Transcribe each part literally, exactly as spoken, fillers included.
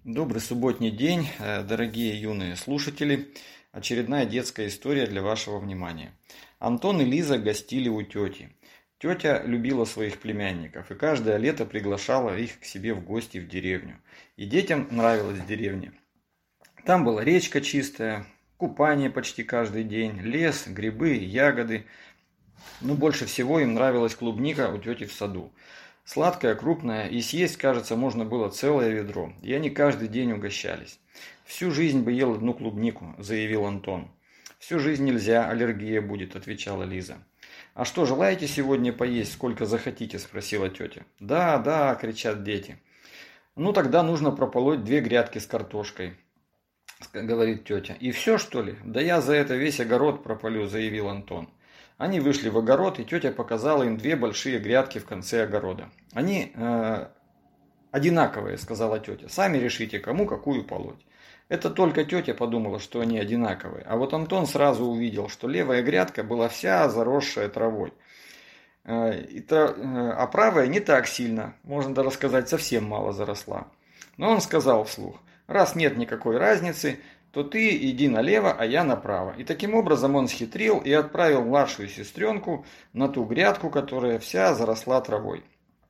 Добрый субботний день, дорогие юные слушатели. Очередная детская история для вашего внимания. Антон и Лиза гостили у тети. Тетя любила своих племянников и каждое лето приглашала их к себе в гости в деревню. И детям нравилась деревня. Там была речка чистая, купание почти каждый день, лес, грибы, ягоды. Но больше всего им нравилась клубника у тети в саду. Сладкая, крупная, и съесть, кажется, можно было целое ведро, и они каждый день угощались. «Всю жизнь бы ел одну клубнику», – заявил Антон. «Всю жизнь нельзя, аллергия будет», – отвечала Лиза. «А что, желаете сегодня поесть, сколько захотите?» – спросила тетя. «Да, да», – кричат дети. «Ну тогда нужно прополоть две грядки с картошкой», – говорит тетя. «И все, что ли? Да я за это весь огород прополю», – заявил Антон. Они вышли в огород, и тетя показала им две большие грядки в конце огорода. «Они э, одинаковые», – сказала тетя. «Сами решите, кому какую полоть». Это только тетя подумала, что они одинаковые. А вот Антон сразу увидел, что левая грядка была вся заросшая травой. Э, и тра... э, а правая не так сильно, можно даже сказать, совсем мало заросла. Но он сказал вслух: «Раз нет никакой разницы, то ты иди налево, а я направо». И таким образом он схитрил и отправил младшую сестренку на ту грядку, которая вся заросла травой.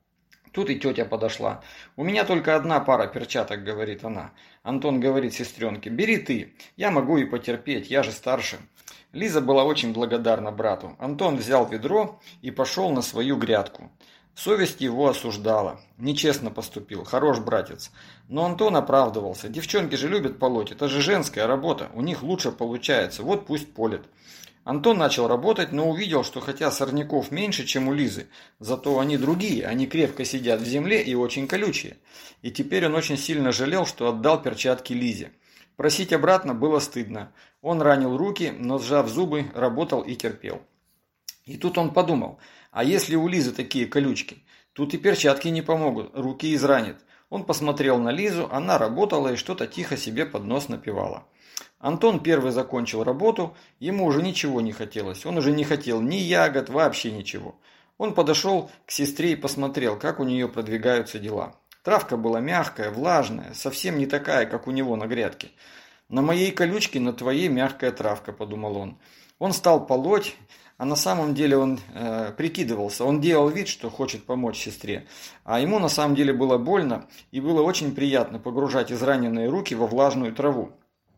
Тут и тетя подошла. «У меня только одна пара перчаток», — говорит она. Антон говорит сестренке: «Бери ты, я могу и потерпеть, я же старше». Лиза была очень благодарна брату. Антон взял ведро и пошел на свою грядку. Совесть его осуждала. Нечестно поступил, хорош братец. Но Антон оправдывался. Девчонки же любят полоть, это же женская работа, у них лучше получается, вот пусть полят. Антон начал работать, но увидел, что хотя сорняков меньше, чем у Лизы, зато они другие, они крепко сидят в земле и очень колючие. И теперь он очень сильно жалел, что отдал перчатки Лизе. Просить обратно было стыдно. Он ранил руки, но, сжав зубы, работал и терпел. И тут он подумал: а если у Лизы такие колючки? Тут и перчатки не помогут, руки изранит. Он посмотрел на Лизу, она работала и что-то тихо себе под нос напевала. Антон первый закончил работу, ему уже ничего не хотелось, он уже не хотел ни ягод, вообще ничего. Он подошел к сестре и посмотрел, как у нее продвигаются дела. Травка была мягкая, влажная, совсем не такая, как у него на грядке. «На моей колючке, на твоей мягкая травка», – подумал он. Он стал полоть. А на самом деле он э, прикидывался, он делал вид, что хочет помочь сестре. А ему на самом деле было больно и было очень приятно погружать израненные руки во влажную траву.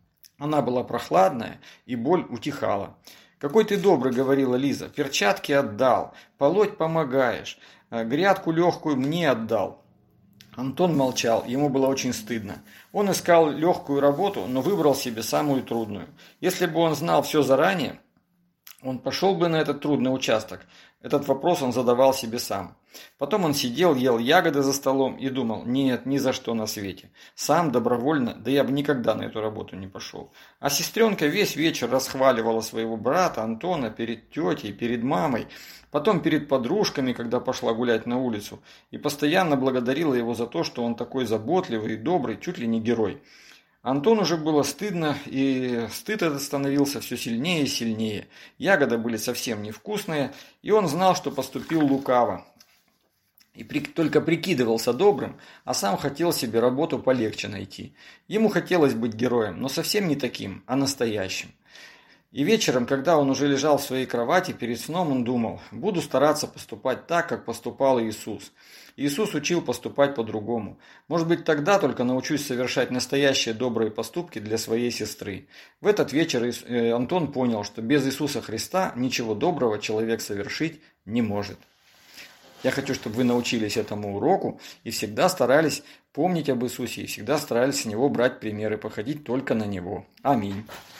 Она была прохладная, и боль утихала. «Какой ты добрый», — говорила Лиза, — «перчатки отдал, полоть помогаешь, грядку легкую мне отдал». Антон молчал, ему было очень стыдно. Он искал легкую работу, но выбрал себе самую трудную. Если бы он знал все заранее, он пошел бы на этот трудный участок. Этот вопрос он задавал себе сам. Потом он сидел, ел ягоды за столом и думал: нет, ни за что на свете. Сам добровольно, да я бы никогда на эту работу не пошел. А сестренка весь вечер расхваливала своего брата Антона перед тетей, перед мамой, потом перед подружками, когда пошла гулять на улицу, и постоянно благодарила его за то, что он такой заботливый и добрый, чуть ли не герой. Антону уже было стыдно, и стыд этот становился все сильнее и сильнее. Ягоды были совсем невкусные, и он знал, что поступил лукаво. И при, только прикидывался добрым, а сам хотел себе работу полегче найти. Ему хотелось быть героем, но совсем не таким, а настоящим. И вечером, когда он уже лежал в своей кровати, перед сном он думал: буду стараться поступать так, как поступал Иисус. Иисус учил поступать по-другому. Может быть, тогда только научусь совершать настоящие добрые поступки для своей сестры. В этот вечер Антон понял, что без Иисуса Христа ничего доброго человек совершить не может. Я хочу, чтобы вы научились этому уроку и всегда старались помнить об Иисусе, и всегда старались с Него брать примеры, походить только на Него. Аминь.